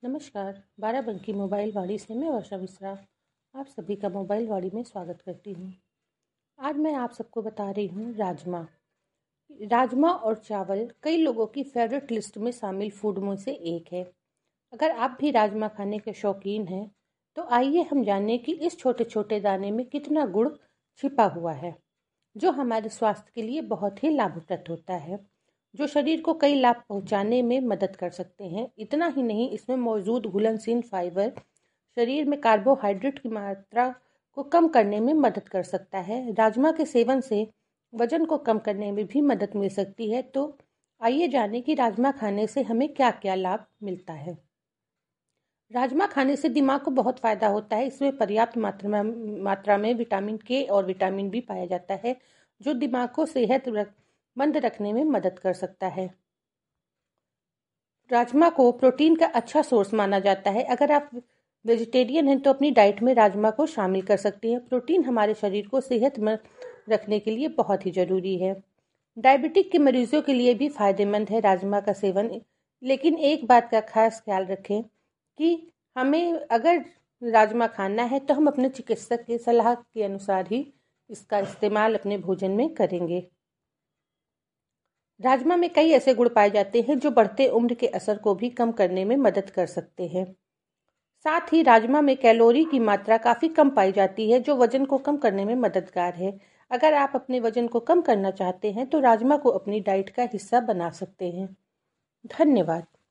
नमस्कार। बाराबंकी मोबाइल वाड़ी से मैं वर्षा मिश्रा आप सभी का मोबाइल वाड़ी में स्वागत करती हूँ। आज मैं आप सबको बता रही हूँ राजमा और चावल कई लोगों की फेवरेट लिस्ट में शामिल फूड में से एक है। अगर आप भी राजमा खाने के शौकीन हैं तो आइए हम जानें कि इस छोटे छोटे दाने में कितना गुण छिपा हुआ है, जो हमारे स्वास्थ्य के लिए बहुत ही लाभप्रद होता है, जो शरीर को कई लाभ पहुंचाने में मदद कर सकते हैं। इतना ही नहीं, इसमें मौजूद घुलनशील फाइबर शरीर में कार्बोहाइड्रेट की मात्रा को कम करने में मदद कर सकता है। राजमा के सेवन से वजन को कम करने में भी मदद मिल सकती है। तो आइए जानें कि राजमा खाने से हमें क्या क्या लाभ मिलता है। राजमा खाने से दिमाग को बहुत फायदा होता है। इसमें पर्याप्त मात्रा में विटामिन के और विटामिन बी पाया जाता है, जो दिमाग को सेहतमंद रखने में मदद कर सकता है। राजमा को प्रोटीन का अच्छा सोर्स माना जाता है। अगर आप वेजिटेरियन हैं तो अपनी डाइट में राजमा को शामिल कर सकते हैं। प्रोटीन हमारे शरीर को सेहतमंद रखने के लिए बहुत ही जरूरी है। डायबिटिक के मरीजों के लिए भी फायदेमंद है राजमा का सेवन। लेकिन एक बात का खास ख्याल रखें कि हमें अगर राजमा खाना है तो हम अपने चिकित्सक की सलाह के अनुसार ही इसका इस्तेमाल अपने भोजन में करेंगे। राजमा में कई ऐसे गुण पाए जाते हैं जो बढ़ते उम्र के असर को भी कम करने में मदद कर सकते हैं। साथ ही राजमा में कैलोरी की मात्रा काफ़ी कम पाई जाती है, जो वजन को कम करने में मददगार है। अगर आप अपने वजन को कम करना चाहते हैं तो राजमा को अपनी डाइट का हिस्सा बना सकते हैं। धन्यवाद।